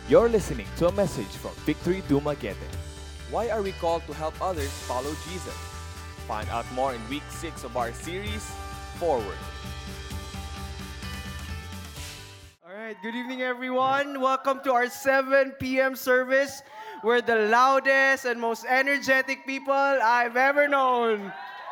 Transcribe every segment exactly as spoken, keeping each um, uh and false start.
You're listening to a message from Victory Dumaguete. Why are we called to help others follow Jesus? Find out more in week six of our series, Forward. All right, good evening, everyone. Welcome to our seven p.m. service. We're the loudest and most energetic people I've ever known.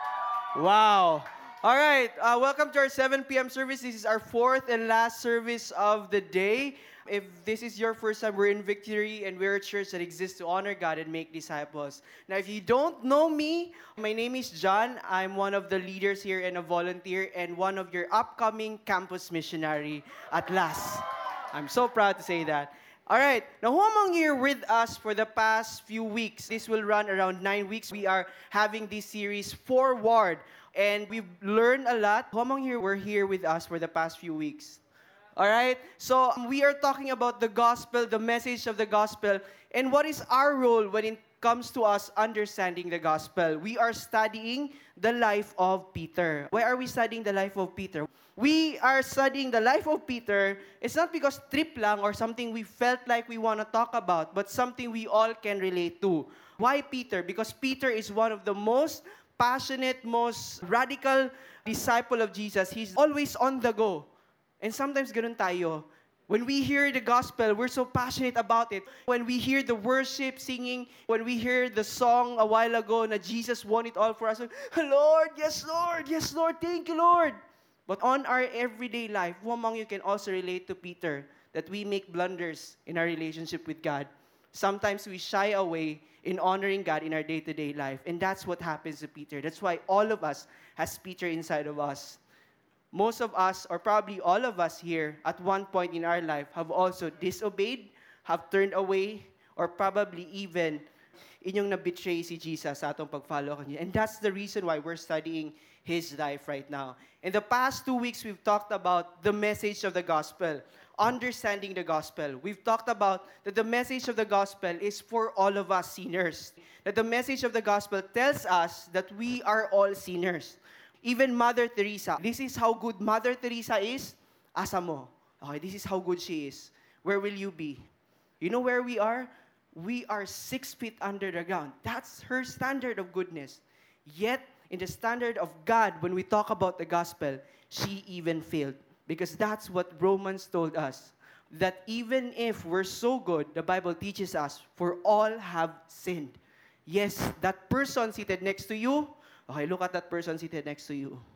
Wow. All right, uh, welcome to our seven p.m. service. This is our fourth and last service of the day. If this is your first time, we're in Victory, and we're a church that exists to honor God and make disciples. Now, if you don't know me, my name is John. I'm one of the leaders here and a volunteer and one of your upcoming campus missionary at last. I'm so proud to say that. All right, now who among you are with us for the past few weeks? This will run around nine weeks. We are having this series Forward, and we've learned a lot. Who among you were here with us for the past few weeks? All right, so um, we are talking about the gospel, the message of the gospel, and what is our role when it comes to us understanding the gospel. We are studying the life of Peter. Why are we studying the life of Peter? We are studying the life of Peter. It's not because trip lang or something we felt like we want to talk about, but something we all can relate to. Why Peter? Because Peter is one of the most passionate, most radical disciple of Jesus. He's always on the go. And sometimes ganun tayo. When we hear the gospel, we're so passionate about it. When we hear the worship, singing, when we hear the song a while ago na Jesus won it all for us, Lord, yes, Lord, yes, Lord, thank you, Lord. But on our everyday life, who among you can also relate to Peter that we make blunders in our relationship with God? Sometimes we shy away in honoring God in our day-to-day life. And that's what happens to Peter. That's why all of us has Peter inside of us. Most of us, or probably all of us here, at one point in our life, have also disobeyed, have turned away, or probably even inyong na-betray si Jesus sa atong pag-follow kanya. And that's the reason why we're studying His life right now. In the past two weeks, we've talked about the message of the gospel, understanding the gospel. We've talked about that the message of the gospel is for all of us sinners. That the message of the gospel tells us that we are all sinners. Even Mother Teresa, this is how good Mother Teresa is. Asa mo. Okay, this is how good she is. Where will you be? You know where we are? We are six feet under the ground. That's her standard of goodness. Yet, in the standard of God, when we talk about the gospel, she even failed. Because that's what Romans told us. That even if we're so good, the Bible teaches us, for all have sinned. Yes, that person seated next to you, okay, look at that person seated next to you.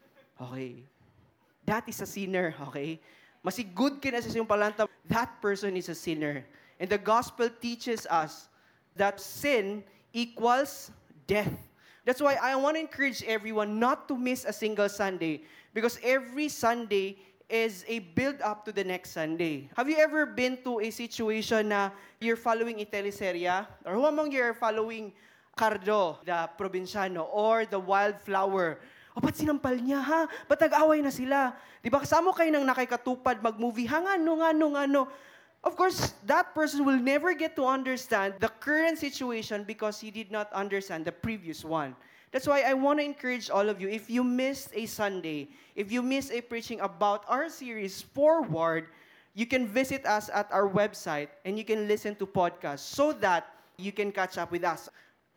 Okay. That is a sinner, okay? Masig good ka na sa iyong palanta, that person is a sinner. And the gospel teaches us that sin equals death. That's why I want to encourage everyone not to miss a single Sunday, because every Sunday is a build-up to the next Sunday. Have you ever been to a situation na you're following a teleserye, or who among you are following Cardo, the probinsyano, or the wildflower? O, ba't sinampal niya, ha? Ba't nag-away na sila? Di ba, kasama kayo nang nakikatupad mag-movie, ha, nga, no, nga, no, nga, no. Of course, that person will never get to understand the current situation because he did not understand the previous one. That's why I want to encourage all of you, if you missed a Sunday, if you missed a preaching about our series, Forward, you can visit us at our website and you can listen to podcasts so that you can catch up with us.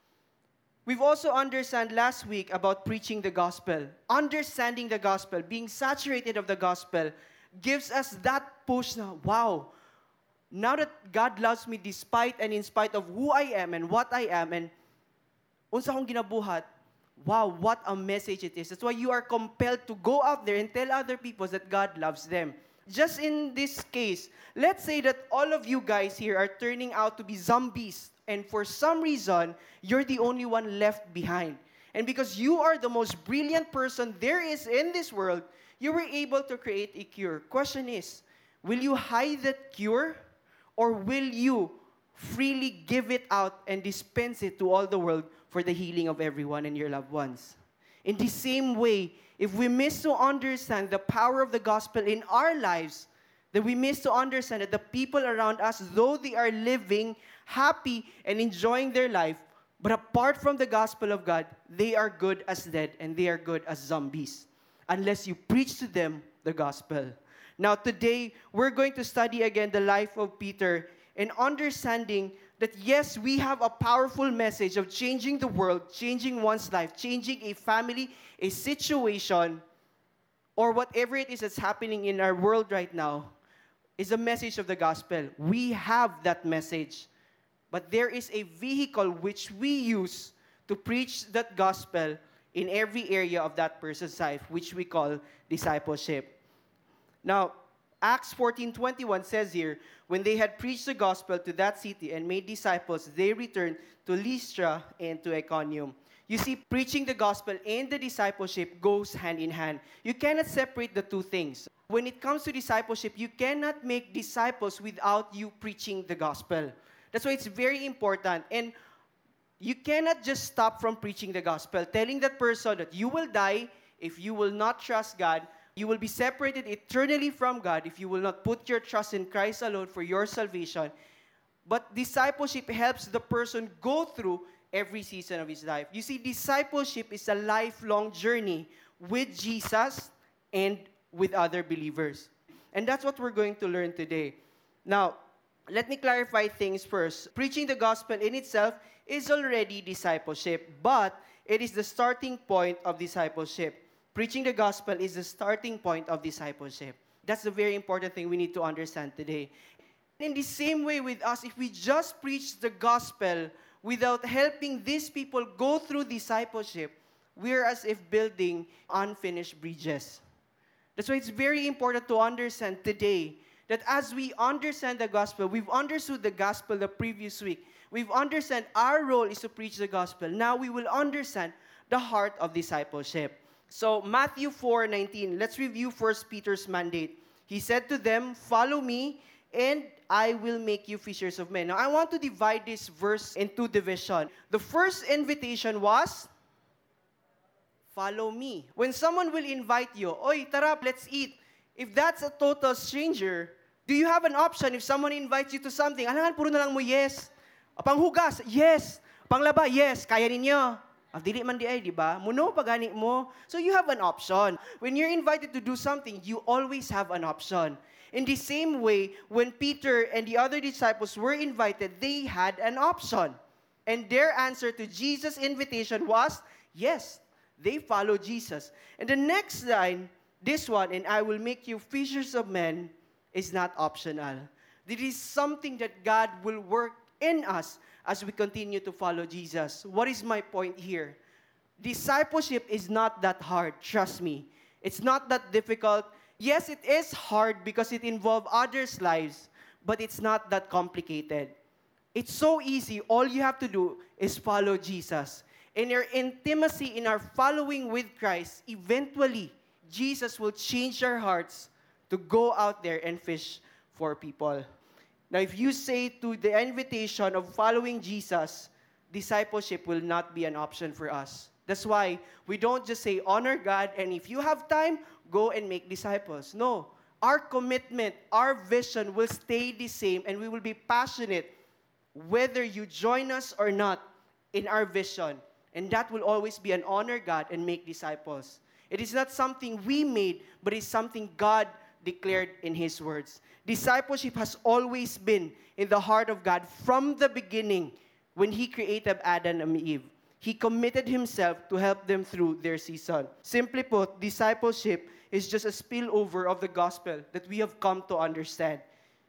We've also understand last week about preaching the gospel. Understanding the gospel, being saturated of the gospel, gives us that push na, wow, now that God loves me despite and in spite of who I am and what I am and unsa akong ginabuhat, wow, what a message it is. That's why you are compelled to go out there and tell other people that God loves them. Just in this case, let's say that all of you guys here are turning out to be zombies, and for some reason, you're the only one left behind. And because you are the most brilliant person there is in this world, you were able to create a cure. Question is, will you hide that cure, or will you freely give it out and dispense it to all the world for the healing of everyone and your loved ones? In the same way, if we miss to understand the power of the gospel in our lives, then we miss to understand that the people around us, though they are living happy and enjoying their life, but apart from the gospel of God, they are good as dead and they are good as zombies, unless you preach to them the gospel. Now today, we're going to study again the life of Peter. and understanding that yes, we have a powerful message of changing the world, changing one's life, changing a family, a situation, or whatever it is that's happening in our world right now, is a message of the gospel. We have that message. But there is a vehicle which we use to preach that gospel in every area of that person's life, which we call discipleship. Now, Acts fourteen twenty-one says here, when they had preached the gospel to that city and made disciples, they returned to Lystra and to Iconium. You see, preaching the gospel and the discipleship goes hand in hand. You cannot separate the two things. When it comes to discipleship, you cannot make disciples without you preaching the gospel. That's why it's very important. And you cannot just stop from preaching the gospel, telling that person that you will die if you will not trust God. You will be separated eternally from God if you will not put your trust in Christ alone for your salvation. But discipleship helps the person go through every season of his life. You see, discipleship is a lifelong journey with Jesus and with other believers. And that's what we're going to learn today. Now, let me clarify things first. Preaching the gospel in itself is already discipleship, but it is the starting point of discipleship. Preaching the gospel is the starting point of discipleship. That's the very important thing we need to understand today. In the same way with us, if we just preach the gospel without helping these people go through discipleship, we're as if building unfinished bridges. That's why it's very important to understand today that as we understand the gospel, we've understood the gospel the previous week. We've understand our role is to preach the gospel. Now we will understand the heart of discipleship. So Matthew four nineteen, let's review First Peter's mandate. He said to them, "Follow me, and I will make you fishers of men." Now I want to divide this verse into division. The first invitation was, follow me. When someone will invite you, "Oy, tara, let's eat." If that's a total stranger, do you have an option if someone invites you to something? Alangan, puro na lang mo yes. Panghugas, yes. Panglaba, yes. Kaya ninyo. Ah, dili man di ay, di ba? Muno pagani mo. So you have an option. When you're invited to do something, you always have an option. In the same way, when Peter and the other disciples were invited, they had an option. And their answer to Jesus' invitation was, yes, they follow Jesus. And the next line, this one, "and I will make you fishers of men," is not optional. It is something that God will work in us as we continue to follow Jesus. What is my point here? Discipleship is not that hard, trust me. It's not that difficult. Yes, it is hard because it involves others' lives, but it's not that complicated. It's so easy. All you have to do is follow Jesus. In our intimacy, in our following with Christ, eventually, Jesus will change our hearts to go out there and fish for people. Now, if you say to the invitation of following Jesus, discipleship will not be an option for us. That's why we don't just say, honor God, and if you have time, go and make disciples. No. Our commitment, our vision will stay the same, and we will be passionate whether you join us or not in our vision. And that will always be an honor God and make disciples. It is not something we made, but it's something God declared in His words. Discipleship has always been in the heart of God from the beginning when He created Adam and Eve. He committed Himself to help them through their season. Simply put, discipleship is just a spillover of the gospel that we have come to understand.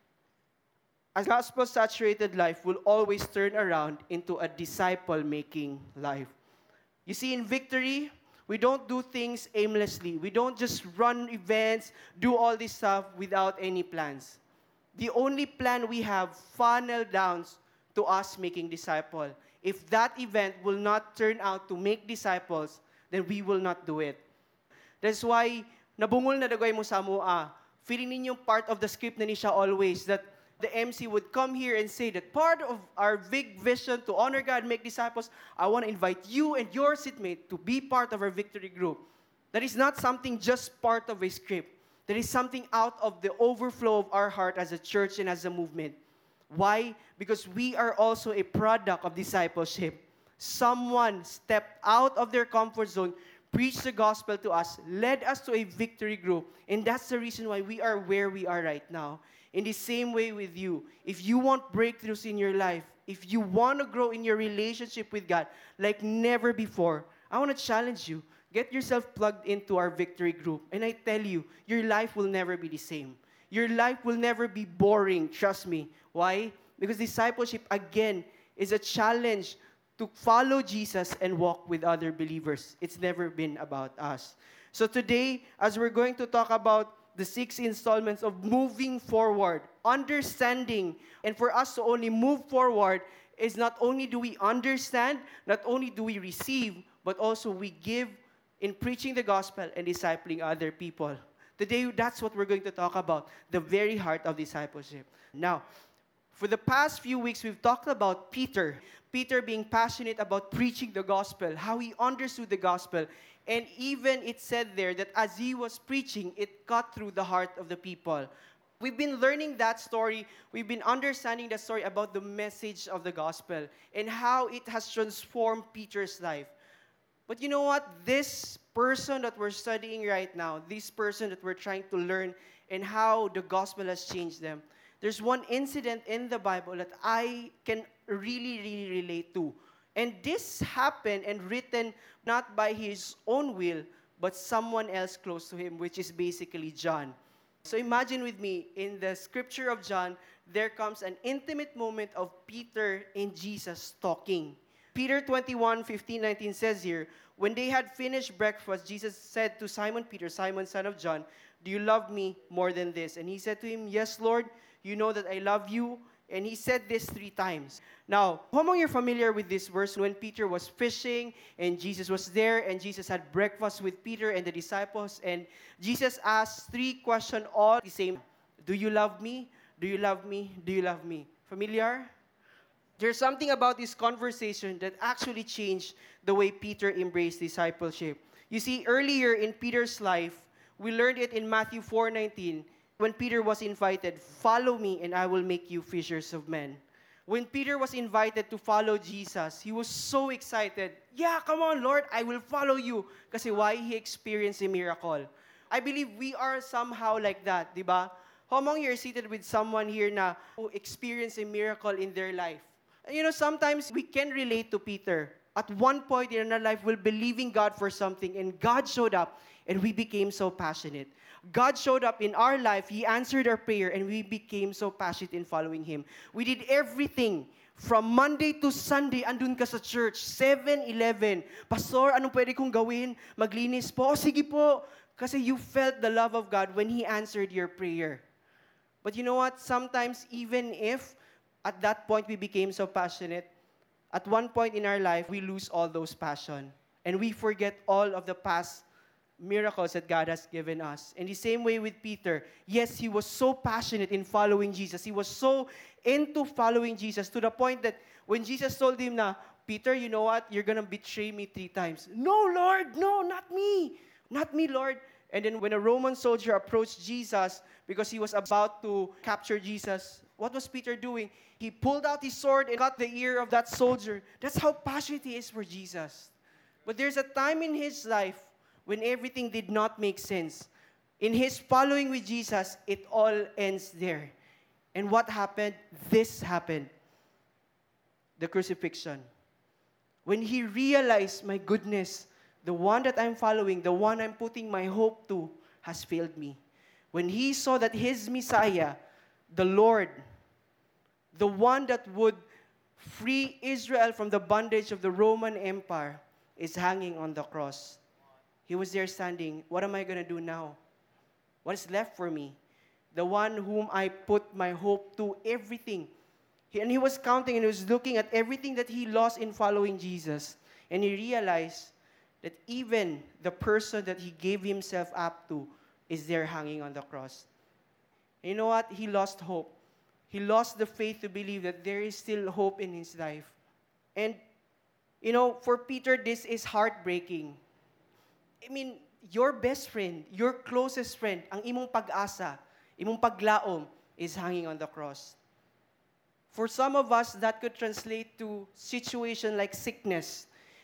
A gospel-saturated life will always turn around into a disciple-making life. You see, in Victory, we don't do things aimlessly. We don't just run events, do all this stuff without any plans. The only plan we have funnel down to us making disciples. If that event will not turn out to make disciples, then we will not do it. That's why, nabungol na dagay mo sa mua. Feeling ninyo part of the script na ni siya always, that the M C would come here and say that part of our big vision to honor God, make disciples, I want to invite you and your seatmate to be part of our Victory group. That is not something just part of a script. That is something out of the overflow of our heart as a church and as a movement. Why? Because we are also a product of discipleship. Someone stepped out of their comfort zone, preached the gospel to us, led us to a victory group. And that's the reason why we are where we are right now. In the same way with you, if you want breakthroughs in your life, if you want to grow in your relationship with God like never before, I want to challenge you. Get yourself plugged into our victory group. And I tell you, your life will never be the same. Your life will never be boring, trust me. Why? Because discipleship, again, is a challenge to follow Jesus and walk with other believers. It's never been about us. So today, as we're going to talk about the six installments of moving forward, understanding, and for us to only move forward is not only do we understand, not only do we receive, but also we give in preaching the gospel and discipling other people. Today, that's what we're going to talk about, the very heart of discipleship. Now, for the past few weeks, we've talked about Peter. Peter being passionate about preaching the gospel, how he understood the gospel. And even it said there that as he was preaching, it cut through the heart of the people. We've been learning that story. We've been understanding the story about the message of the gospel and how it has transformed Peter's life. But you know what? This person that we're studying right now, this person that we're trying to learn and how the gospel has changed them, there's one incident in the Bible that I can really, really relate to. And this happened and written not by his own will, but someone else close to him, which is basically John. So imagine with me, in the scripture of John, there comes an intimate moment of Peter and Jesus talking. Peter twenty-one, fifteen, nineteen says here, when they had finished breakfast, Jesus said to Simon Peter, Simon, son of John, do you love me more than this? And he said to him, yes, Lord, you know that I love you. And he said this three times. Now, how many are familiar with this verse when Peter was fishing and Jesus was there and Jesus had breakfast with Peter and the disciples and Jesus asked three questions all the same. Do you love me? Do you love me? Do you love me? Familiar? There's something about this conversation that actually changed the way Peter embraced discipleship. You see, earlier in Peter's life, we learned it in Matthew four nineteen. When Peter was invited, follow me and I will make you fishers of men. When Peter was invited to follow Jesus, he was so excited. Yeah, come on, Lord, I will follow you. Kasi why? He experienced a miracle. I believe we are somehow like that, di ba? How among you are seated with someone here na who experienced a miracle in their life? And you know, sometimes we can relate to Peter. At one point in our life, we're believing God for something and God showed up and we became so passionate. God showed up in our life, He answered our prayer, and we became so passionate in following Him. We did everything. From Monday to Sunday, andun ka sa church, seven eleven. Pastor, anong pwede kong gawin? Maglinis po? O, sige po. Kasi you felt the love of God when He answered your prayer. But you know what? Sometimes, even if at that point we became so passionate, at one point in our life, we lose all those passion. And we forget all of the past miracles that God has given us. In the same way with Peter, yes, he was so passionate in following Jesus. He was so into following Jesus to the point that when Jesus told him na, Peter, you know what? You're gonna betray me three times. No, Lord, no, not me. Not me, Lord. And then when a Roman soldier approached Jesus because he was about to capture Jesus, what was Peter doing? He pulled out his sword and cut the ear of that soldier. That's how passionate he is for Jesus. But there's a time in his life when everything did not make sense. In his following with Jesus, it all ends there. And what happened? This happened. The crucifixion. When he realized, my goodness, the one that I'm following, the one I'm putting my hope to, has failed me. When he saw that his Messiah, the Lord, the one that would free Israel from the bondage of the Roman Empire, is hanging on the cross. He was there standing, what am I going to do now? What is left for me? The one whom I put my hope to, everything. He, and he was counting and he was looking at everything that he lost in following Jesus. And he realized that even the person that he gave himself up to is there hanging on the cross. And you know what? He lost hope. He lost the faith to believe that there is still hope in his life. And, you know, for Peter, this is heartbreaking. I mean, your best friend, your closest friend, ang imong pag-asa, imong paglaom, is hanging on the cross. For some of us, that could translate to situation like sickness.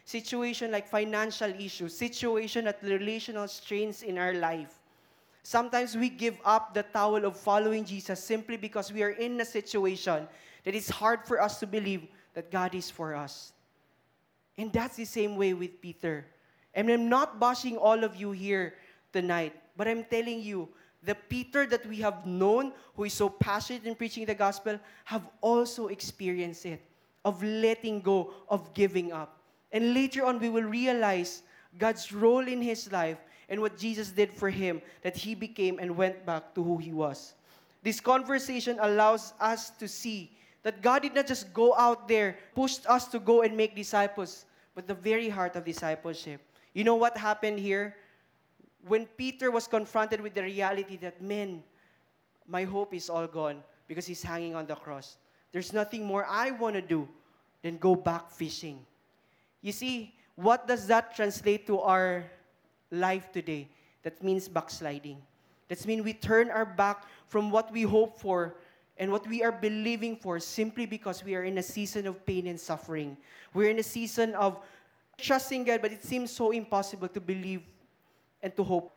situation like financial issues, situation at relational strains in our life. Sometimes we give up the towel of following Jesus simply because we are in a situation that it's hard for us to believe that God is for us. And that's the same way with Peter. And I'm not bashing all of you here tonight, but I'm telling you, the Peter that we have known, who is so passionate in preaching the gospel, have also experienced it, of letting go, of giving up. And later on, we will realize God's role in his life and what Jesus did for him, that he became and went back to who he was. This conversation allows us to see that God did not just go out there, pushed us to go and make disciples, but the very heart of discipleship. You know what happened here? When Peter was confronted with the reality that, man, my hope is all gone because he's hanging on the cross. There's nothing more I want to do than go back fishing. You see, what does that translate to our life today? That means backsliding. That means we turn our back from what we hope for and what we are believing for simply because we are in a season of pain and suffering. We're in a season of trusting God, but it seems so impossible to believe and to hope.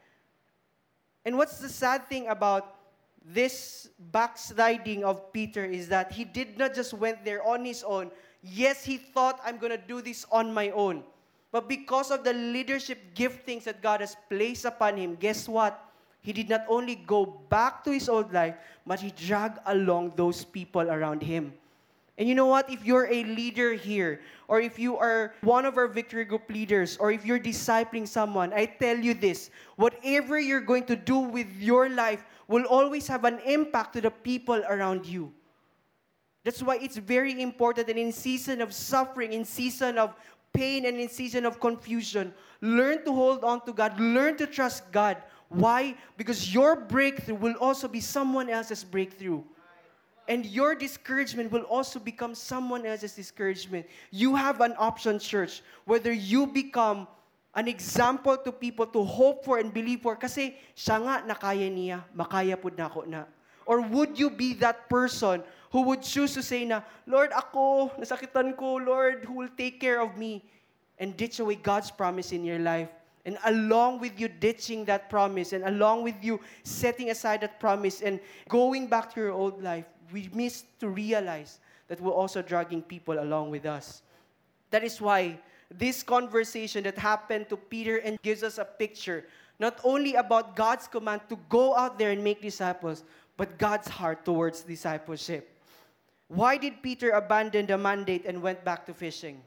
And what's the sad thing about this backsliding of Peter is that he did not just went there on his own. Yes, he thought, I'm going to do this on my own. But because of the leadership giftings that God has placed upon him, guess what? He did not only go back to his old life, but he dragged along those people around him. And you know what? If you're a leader here, or if you are one of our Victory Group leaders, or if you're discipling someone, I tell you this, whatever you're going to do with your life will always have an impact to the people around you. That's why it's very important that in season of suffering, in season of pain, and in season of confusion, learn to hold on to God, learn to trust God. Why? Because your breakthrough will also be someone else's breakthrough. And your discouragement will also become someone else's discouragement. You have an option, church, whether you become an example to people to hope for and believe for. Kasi siya nga nakaya niya, makaya pud na ako na. Or would you be that person who would choose to say na, Lord, ako, nasakitan ko, Lord, who will take care of me? And ditch away God's promise in your life. And along with you ditching that promise, and along with you setting aside that promise and going back to your old life, we miss to realize that we're also dragging people along with us. That is why this conversation that happened to Peter and gives us a picture, not only about God's command to go out there and make disciples, but God's heart towards discipleship. Why did Peter abandon the mandate and went back to fishing?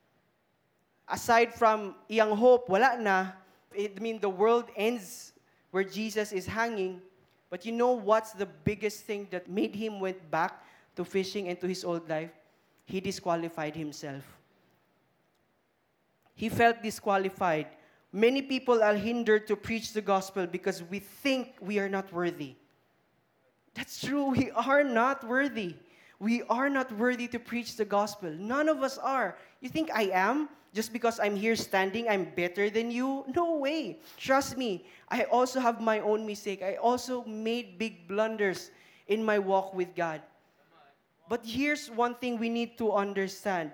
Aside from iyang hope, wala na. I mean, the world ends where Jesus is hanging. But you know what's the biggest thing that made him went back to fishing and to his old life? He disqualified himself. He felt disqualified. Many people are hindered to preach the gospel because we think we are not worthy. That's true. We are not worthy. We are not worthy to preach the gospel. None of us are. You think I am? Just because I'm here standing, I'm better than you? No way. Trust me, I also have my own mistake. I also made big blunders in my walk with God. But here's one thing we need to understand.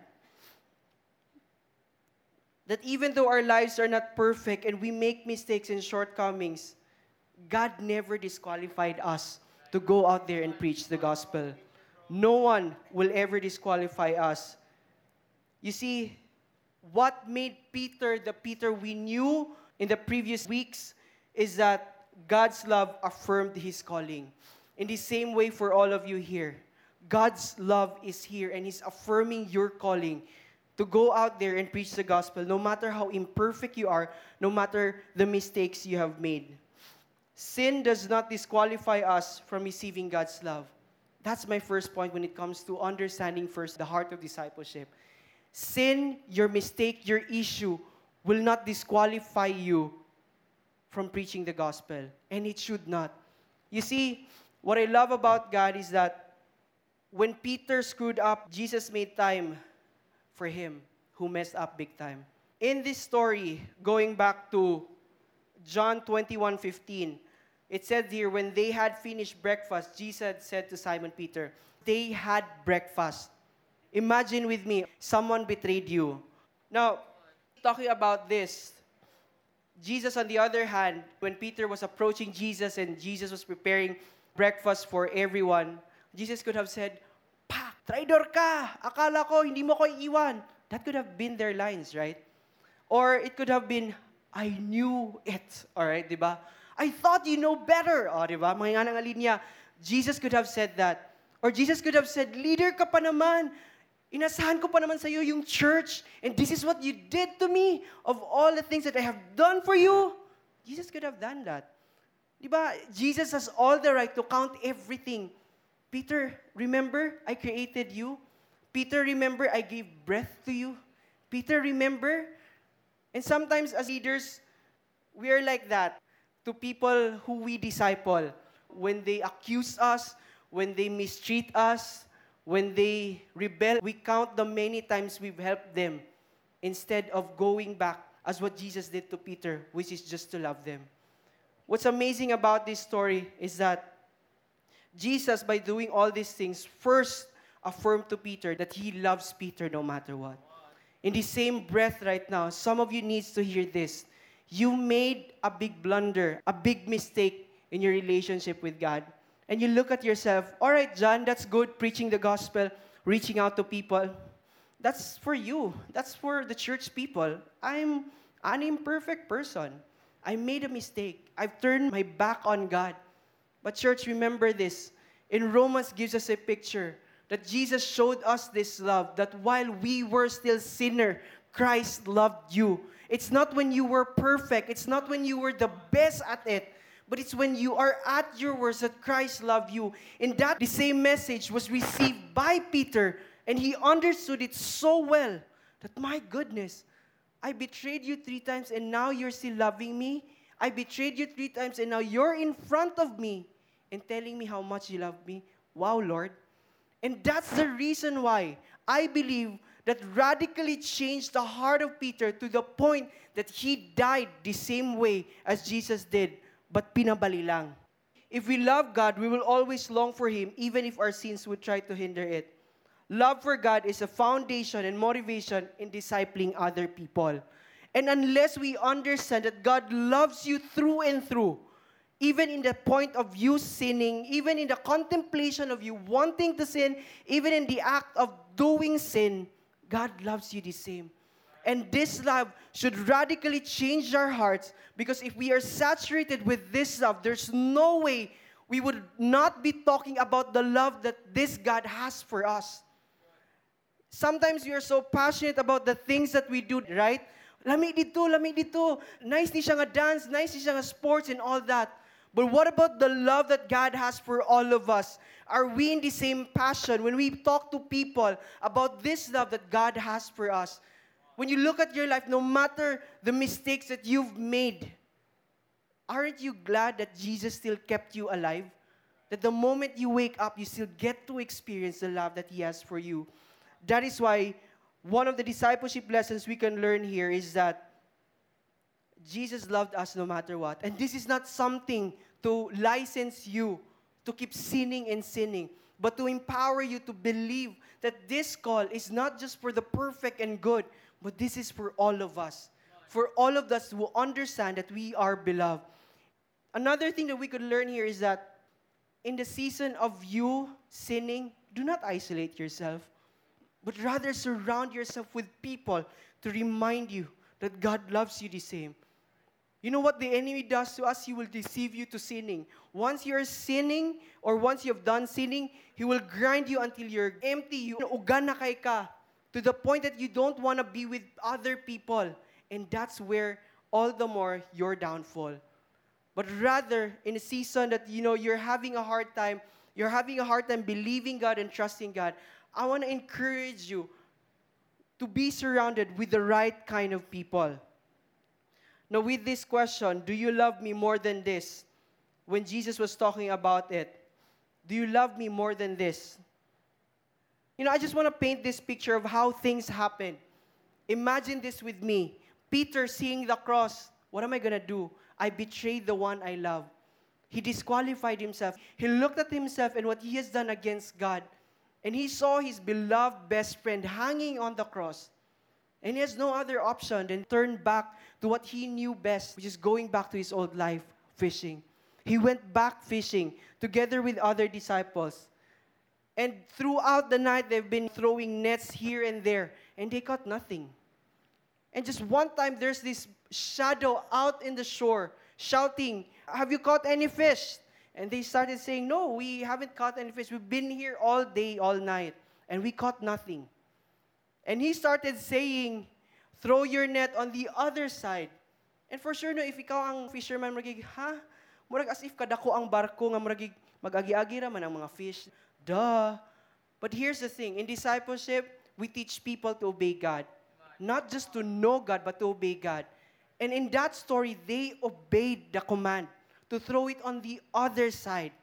That even though our lives are not perfect and we make mistakes and shortcomings, God never disqualified us to go out there and preach the gospel. No one will ever disqualify us. You see, what made Peter the Peter we knew in the previous weeks is that God's love affirmed his calling. In the same way for all of you here, God's love is here and He's affirming your calling to go out there and preach the gospel, no matter how imperfect you are, no matter the mistakes you have made. Sin does not disqualify us from receiving God's love. That's my first point when it comes to understanding first the heart of discipleship. Sin, your mistake, your issue will not disqualify you from preaching the gospel. And it should not. You see, what I love about God is that when Peter screwed up, Jesus made time for him who messed up big time. In this story, going back to John twenty-one fifteen, it said here, when they had finished breakfast, Jesus said to Simon Peter, they had breakfast. Imagine with me, someone betrayed you. Now, talking about this. Jesus, on the other hand, when Peter was approaching Jesus and Jesus was preparing breakfast for everyone, Jesus could have said, "Pa, traitor ka! Akala ko hindi mo ko iiwan." That could have been their lines, right? Or it could have been, "I knew it." All right, di ba? "I thought you know better." O, di ba? Mga nga ng linya. Jesus could have said that. Or Jesus could have said, "Leader ka pa naman. Inasahan ko pa naman sa iyo yung church. And this is what you did to me. Of all the things that I have done for you." Jesus could have done that. Di ba? Jesus has all the right to count everything. "Peter, remember I created you? Peter, remember I gave breath to you? Peter, remember?" And sometimes as leaders, we are like that to people who we disciple. When they accuse us, when they mistreat us, when they rebel, we count the many times we've helped them instead of going back as what Jesus did to Peter, which is just to love them. What's amazing about this story is that Jesus, by doing all these things, first affirmed to Peter that he loves Peter no matter what. In the same breath right now, some of you needs to hear this. You made a big blunder, a big mistake in your relationship with God. And you look at yourself, "All right, John, that's good, preaching the gospel, reaching out to people. That's for you. That's for the church people. I'm an imperfect person. I made a mistake. I've turned my back on God." But church, remember this. In Romans gives us a picture that Jesus showed us this love, that while we were still sinner, Christ loved you. It's not when you were perfect. It's not when you were the best at it. But it's when you are at your worst that Christ loved you. And that the same message was received by Peter. And he understood it so well that, my goodness, I betrayed you three times and now you're still loving me. I betrayed you three times and now you're in front of me and telling me how much you love me. Wow, Lord. And that's the reason why I believe that radically changed the heart of Peter to the point that he died the same way as Jesus did, but pinabali lang. If we love God, we will always long for Him, even if our sins would try to hinder it. Love for God is a foundation and motivation in discipling other people. And unless we understand that God loves you through and through, even in the point of you sinning, even in the contemplation of you wanting to sin, even in the act of doing sin, God loves you the same. And this love should radically change our hearts, because if we are saturated with this love, there's no way we would not be talking about the love that this God has for us. Sometimes we are so passionate about the things that we do, right? Lami dito, lami dito. Nice ni siya nga dance, nice ni siya nga sports and all that. But what about the love that God has for all of us? Are we in the same passion when we talk to people about this love that God has for us? When you look at your life, no matter the mistakes that you've made, aren't you glad that Jesus still kept you alive? That the moment you wake up, you still get to experience the love that He has for you. That is why one of the discipleship lessons we can learn here is that Jesus loved us no matter what. And this is not something to license you to keep sinning and sinning, but to empower you to believe that this call is not just for the perfect and good, but this is for all of us. For all of us who understand that we are beloved. Another thing that we could learn here is that in the season of you sinning, do not isolate yourself, but rather surround yourself with people to remind you that God loves you the same. You know what the enemy does to us? He will deceive you to sinning. Once you're sinning, or once you've done sinning, he will grind you until you're empty. You ugan na kay ka, to the point that you don't want to be with other people. And that's where all the more your downfall. But rather, in a season that you know you're having a hard time, you're having a hard time believing God and trusting God, I want to encourage you to be surrounded with the right kind of people. Now, with this question, do you love me more than this? When Jesus was talking about it, do you love me more than this? You know, I just want to paint this picture of how things happen. Imagine this with me. Peter seeing the cross. What am I going to do? I betrayed the one I love. He disqualified himself. He looked at himself and what he has done against God. And he saw his beloved best friend hanging on the cross. And he has no other option than turn back to what he knew best, which is going back to his old life, fishing. He went back fishing together with other disciples. And throughout the night, they've been throwing nets here and there, and they caught nothing. And just one time, there's this shadow out in the shore shouting, "Have you caught any fish?" And they started saying, "No, we haven't caught any fish. We've been here all day, all night, and we caught nothing." And he started saying, "Throw your net on the other side." And for sure, no, if ikaw ang fisherman, magiging, ha? Murag as if kadako ang barko nga murag mag-agi-agi raman ang mga fish. Duh. But here's the thing. In discipleship, we teach people to obey God. Not just to know God, but to obey God. And in that story, they obeyed the command to throw it on the other side.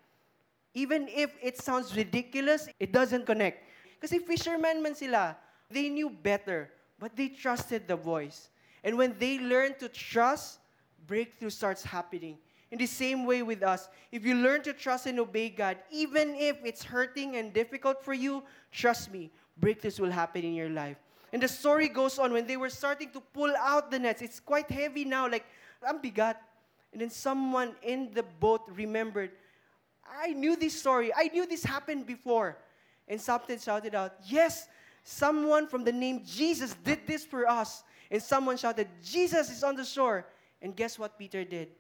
Even if it sounds ridiculous, it doesn't connect. Kasi fishermen man sila, they knew better, but they trusted the voice. And when they learn to trust, breakthrough starts happening. In the same way with us, if you learn to trust and obey God, even if it's hurting and difficult for you, trust me, breakthroughs will happen in your life. And the story goes on, when they were starting to pull out the nets, it's quite heavy now, like, ang bigat. And then someone in the boat remembered, I knew this story. I knew this happened before. And something shouted out, yes, someone from the name Jesus did this for us. And someone shouted, Jesus is on the shore. And guess what Peter did?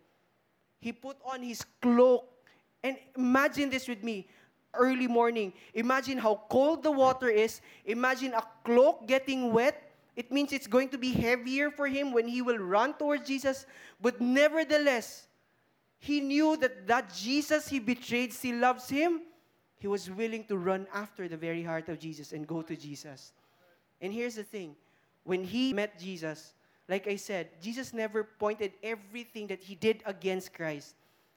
He put on his cloak. And imagine this with me. Early morning. Imagine how cold the water is. Imagine a cloak getting wet. It means it's going to be heavier for him when he will run towards Jesus. But nevertheless, he knew that that Jesus he betrayed still loves him. He was willing to run after the very heart of Jesus and go to Jesus. And here's the thing. When he met Jesus, like I said, Jesus never pointed everything that he did against Christ.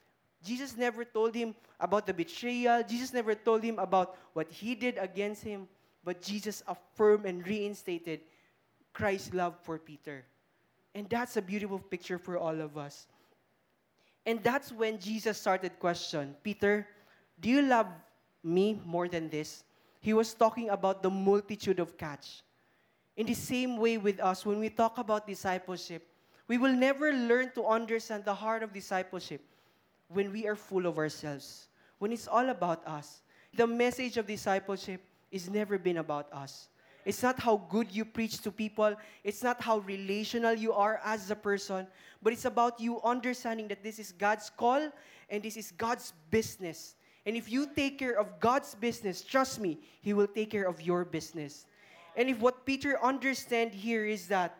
Jesus never told him about the betrayal. Jesus never told him about what he did against him. But Jesus affirmed and reinstated Christ's love for Peter. And that's a beautiful picture for all of us. And that's when Jesus started question, Peter, do you love me more than this? He was talking about the multitude of catch. In the same way with us, when we talk about discipleship, we will never learn to understand the heart of discipleship when we are full of ourselves, when it's all about us. The message of discipleship is never been about us. It's not how good you preach to people. It's not how relational you are as a person. But it's about you understanding that this is God's call and this is God's business. And if you take care of God's business, trust me, He will take care of your business. And if what Peter understands here is that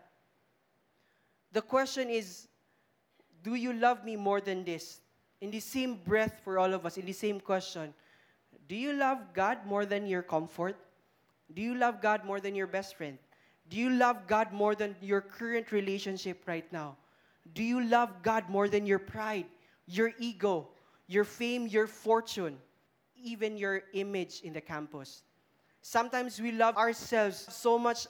the question is, do you love me more than this? In the same breath for all of us, in the same question, do you love God more than your comfort? Do you love God more than your best friend? Do you love God more than your current relationship right now? Do you love God more than your pride, your ego, your fame, your fortune, even your image in the campus? Sometimes we love ourselves so much.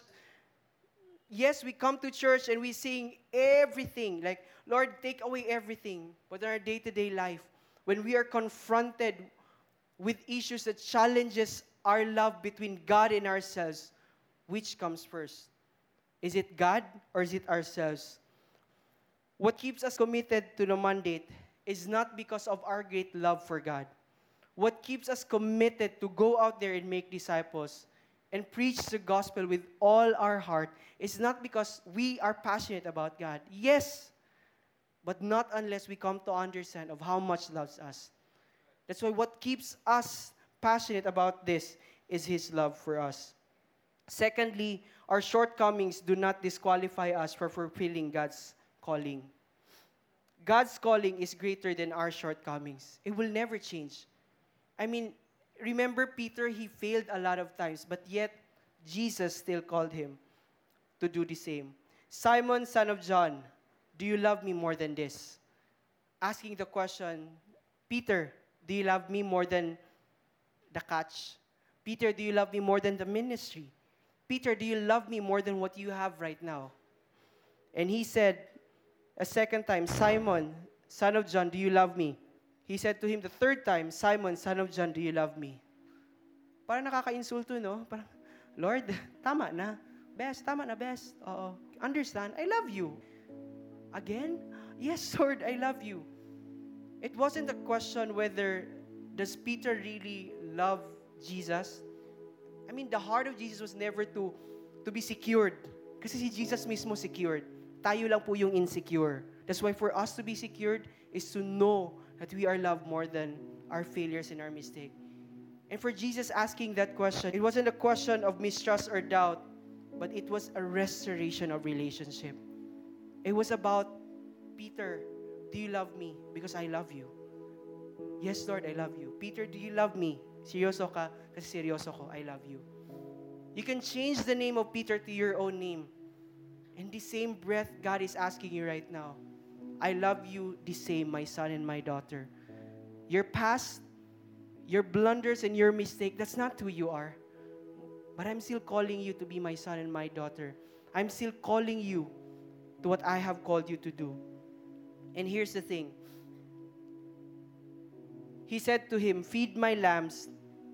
Yes, we come to church and we sing everything, like, Lord, take away everything. But in our day-to-day life, when we are confronted with issues that challenges our love between God and ourselves, which comes first? Is it God or is it ourselves? What keeps us committed to the mandate is not because of our great love for God. What keeps us committed to go out there and make disciples and preach the gospel with all our heart is not because we are passionate about God. Yes, but not unless we come to understand of how much loves us. That's why what keeps us passionate about this is His love for us. Secondly, our shortcomings do not disqualify us for fulfilling God's calling. God's calling is greater than our shortcomings. It will never change. I mean, remember Peter, he failed a lot of times, but yet Jesus still called him to do the same. Simon, son of John, do you love me more than this? Asking the question, Peter, do you love me more than the catch? Peter, do you love me more than the ministry? Peter, do you love me more than what you have right now? And he said a second time, Simon, son of John, do you love me? He said to him the third time, Simon, son of John, do you love me? Parang nakaka-insulto, no? Parang, Lord, tama na. Best, tama na, best. Oo. Understand? I love you. Again? Yes, Lord, I love you. It wasn't a question whether does Peter really love Jesus. I mean, the heart of Jesus was never to to be secured. Kasi si Jesus mismo secured. Tayo lang po yung insecure. That's why for us to be secured is to know that we are loved more than our failures and our mistake. And for Jesus asking that question, it wasn't a question of mistrust or doubt, but it was a restoration of relationship. It was about, Peter, do you love me? Because I love you. Yes, Lord, I love you. Peter, do you love me? Seryoso ka? Kasi seryoso ko, I love you. You can change the name of Peter to your own name. In the same breath, God is asking you right now, I love you the same, my son and my daughter. Your past, your blunders and your mistake, that's not who you are. But I'm still calling you to be my son and my daughter. I'm still calling you to what I have called you to do. And here's the thing. He said to him, feed my lambs,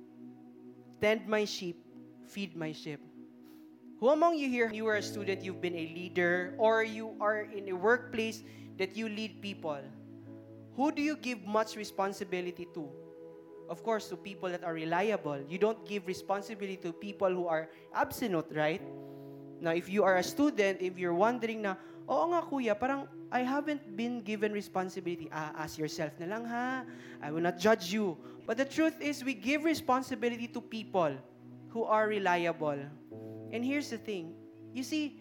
tend my sheep, feed my sheep. Who among you here, you are a student, you've been a leader, or you are in a workplace that you lead people? Who do you give much responsibility to? Of course, to people that are reliable. You don't give responsibility to people who are absolute, right? Now, if you are a student, if you're wondering na, oo nga kuya, parang I haven't been given responsibility. Ah, ask yourself na lang ha. I will not judge you. But the truth is, we give responsibility to people who are reliable. And here's the thing. You see,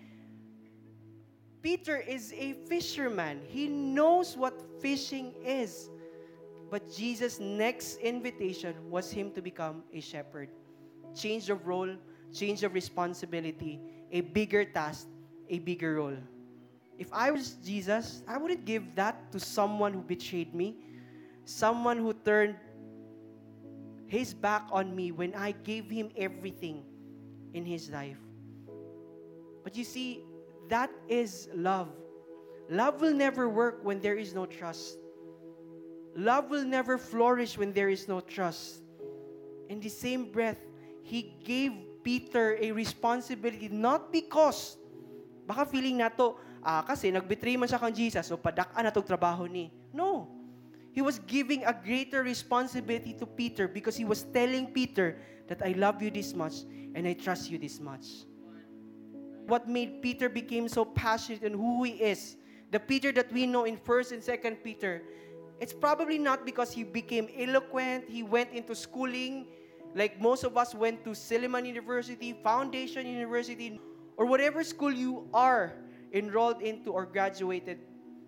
Peter is a fisherman. He knows what fishing is. But Jesus' next invitation was him to become a shepherd. Change of role, change of responsibility, a bigger task, a bigger role. If I was Jesus, I wouldn't give that to someone who betrayed me, someone who turned his back on me when I gave him everything in his life. But you see, that is love. Love will never work when there is no trust. Love will never flourish when there is no trust. In the same breath, he gave Peter a responsibility, not because, baka feeling na to, ah, kasi nagbetray man siya kang Jesus, so padak-an na tong trabaho ni. No. He was giving a greater responsibility to Peter because he was telling Peter that I love you this much and I trust you this much. What made Peter become so passionate in who he is, the Peter that we know in First and Second Peter, it's probably not because he became eloquent, he went into schooling, like most of us went to Silliman University, Foundation University, or whatever school you are enrolled into or graduated.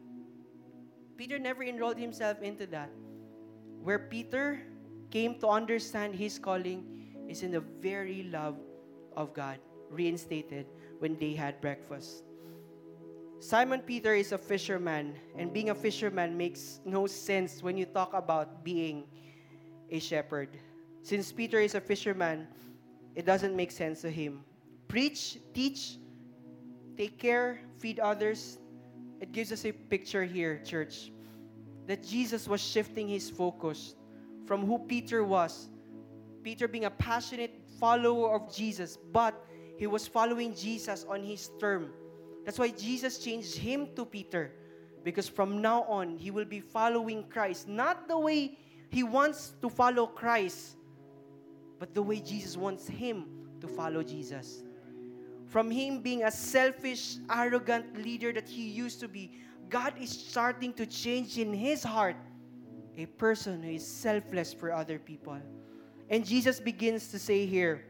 Peter never enrolled himself into that. Where Peter came to understand his calling is in the very love of God, reinstated when they had breakfast. Simon Peter is a fisherman, and being a fisherman makes no sense when you talk about being a shepherd. Since Peter is a fisherman, it doesn't make sense to him. Preach, teach, take care, feed others. It gives us a picture here, church, that Jesus was shifting his focus from who Peter was. Peter being a passionate follower of Jesus, but he was following Jesus on his term. That's why Jesus changed him to Peter, because from now on, he will be following Christ, not the way he wants to follow Christ, but the way Jesus wants him to follow Jesus. From him being a selfish, arrogant leader that he used to be, God is starting to change in his heart a person who is selfless for other people. And Jesus begins to say here,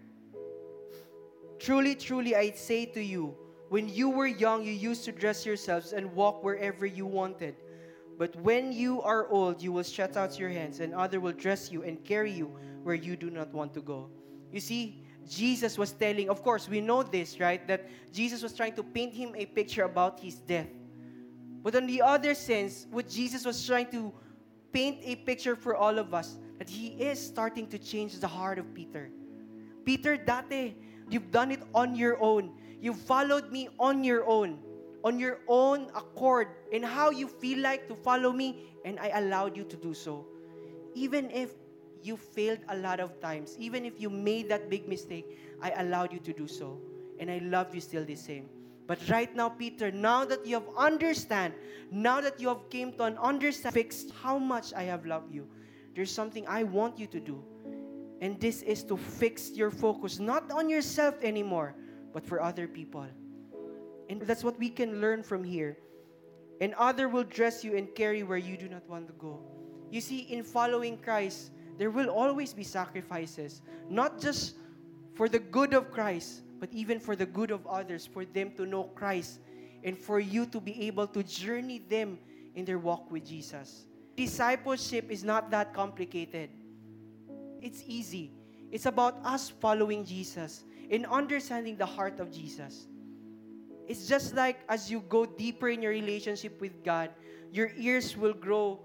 truly, truly, I say to you, when you were young, you used to dress yourselves and walk wherever you wanted. But when you are old, you will stretch out your hands, and others will dress you and carry you where you do not want to go. You see, Jesus was telling, of course, we know this, right? That Jesus was trying to paint him a picture about his death. But on the other sense, what Jesus was trying to paint a picture for all of us, that he is starting to change the heart of Peter. Peter, dati, you've done it on your own. You followed me on your own, on your own accord, and how you feel like to follow me, and I allowed you to do so. Even if you failed a lot of times, even if you made that big mistake, I allowed you to do so. and I love you still the same. But right now, Peter, now that you have understand, now that you have came to an understand, fixed how much I have loved you, there's something I want you to do. And this is to fix your focus, not on yourself anymore, but for other people. And that's what we can learn from here. And other will dress you and carry where you do not want to go. You see, in following Christ, there will always be sacrifices, not just for the good of Christ, but even for the good of others, for them to know Christ, and for you to be able to journey them in their walk with Jesus. Discipleship is not that complicated. It's easy. It's about us following Jesus and understanding the heart of Jesus. It's just like as you go deeper in your relationship with God, your ears will grow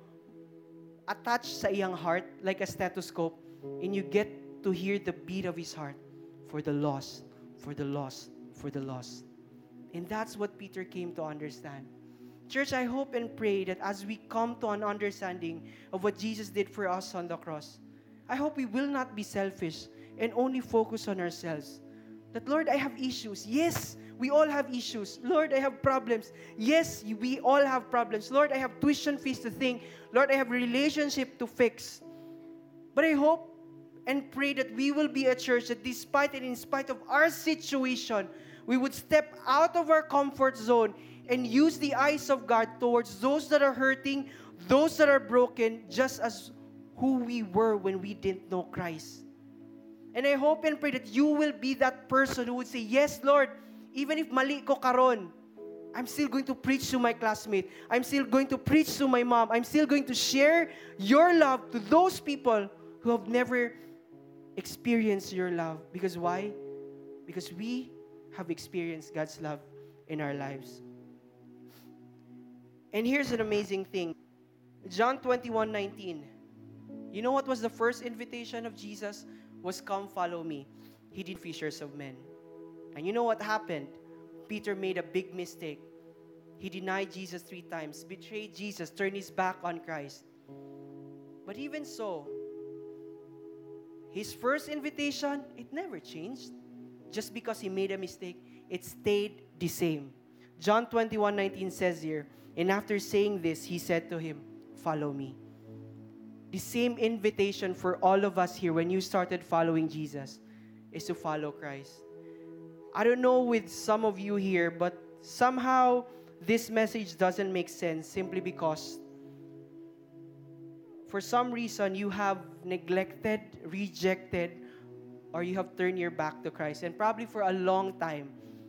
attached sa iyang heart like a stethoscope, and you get to hear the beat of His heart for the lost, for the lost, for the lost. And that's what Peter came to understand. Church, I hope and pray that as we come to an understanding of what Jesus did for us on the cross, I hope we will not be selfish and only focus on ourselves. That, Lord, I have issues. Yes, we all have issues. Lord, I have problems. Yes, we all have problems. Lord, I have tuition fees to think. Lord, I have relationship to fix. But I hope and pray that we will be a church that despite and in spite of our situation, we would step out of our comfort zone and use the eyes of God towards those that are hurting, those that are broken, just as who we were when we didn't know Christ. And I hope and pray that you will be that person who would say, yes, Lord, even if mali ko karon, I'm still going to preach to my classmate. I'm still going to preach to my mom. I'm still going to share your love to those people who have never experienced your love. Because why? Because we have experienced God's love in our lives. And here's an amazing thing. John twenty-one nineteen. You know what was the first invitation of Jesus? Was come follow me. He did fishers of men. And you know what happened? Peter made a big mistake. He denied Jesus three times, betrayed Jesus, turned his back on Christ. But even so, his first invitation, it never changed. Just because he made a mistake, it stayed the same. John twenty-one nineteen says here, and after saying this, he said to him, follow me. The same invitation for all of us here when you started following Jesus is to follow Christ. I don't know with some of you here, but somehow this message doesn't make sense simply because for some reason you have neglected, rejected, or you have turned your back to Christ. And probably for a long time,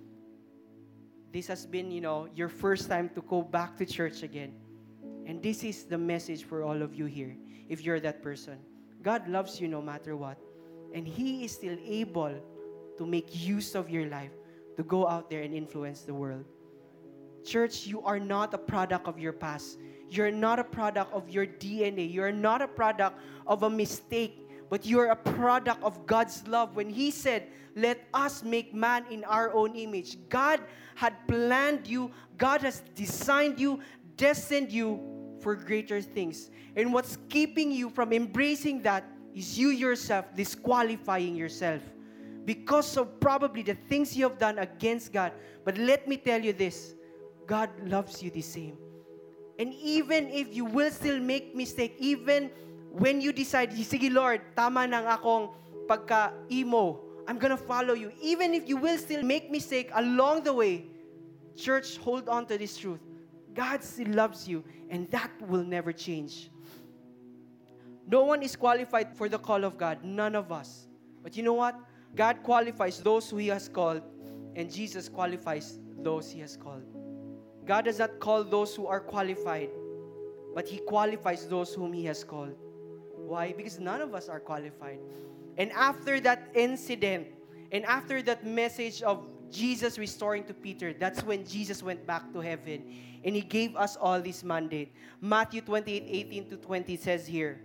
this has been, you know, your first time to go back to church again. And this is the message for all of you here, if you're that person. God loves you no matter what. And He is still able to make use of your life to go out there and influence the world. Church, you are not a product of your past. You're not a product of your D N A. You're not a product of a mistake, but you're a product of God's love. When He said, let us make man in our own image. God had planned you. God has designed you, destined you for greater things. And what's keeping you from embracing that is you yourself disqualifying yourself because of probably the things you have done against God. But let me tell you this, God loves you the same. And even if you will still make mistake, even when you decide, sige Lord, tama nang akong pagka-emo, I'm gonna follow you. Even if you will still make mistake along the way, church, hold on to this truth. God still loves you, and that will never change. No one is qualified for the call of God, none of us. But you know what? God qualifies those who He has called, and Jesus qualifies those He has called. God does not call those who are qualified, but He qualifies those whom He has called. Why? Because none of us are qualified. And after that incident, and after that message of Jesus restoring to Peter, that's when Jesus went back to heaven, and He gave us all this mandate. Matthew twenty-eight eighteen to twenty says here,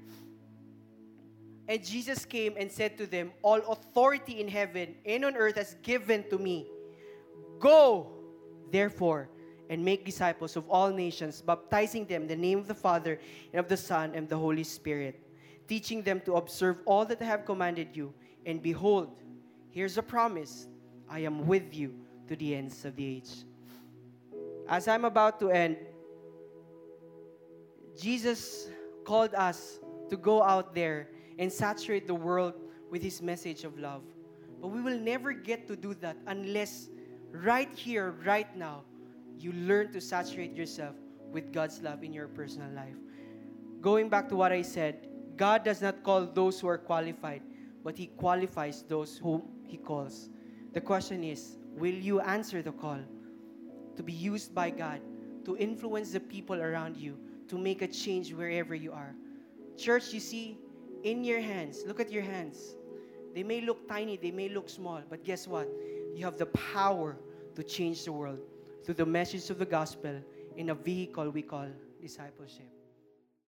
and Jesus came and said to them, all authority in heaven and on earth has given to me. Go, therefore, and make disciples of all nations, baptizing them in the name of the Father and of the Son and the Holy Spirit, teaching them to observe all that I have commanded you. And behold, here's a promise. I am with you to the ends of the age. As I'm about to end, Jesus called us to go out there and saturate the world with His message of love. But we will never get to do that unless right here, right now, you learn to saturate yourself with God's love in your personal life. Going back to what I said, God does not call those who are qualified, but He qualifies those whom He calls. The question is, will you answer the call to be used by God, to influence the people around you, to make a change wherever you are? Church, you see, in your hands, look at your hands. They may look tiny, they may look small, but guess what? You have the power to change the world through the message of the gospel in a vehicle we call discipleship.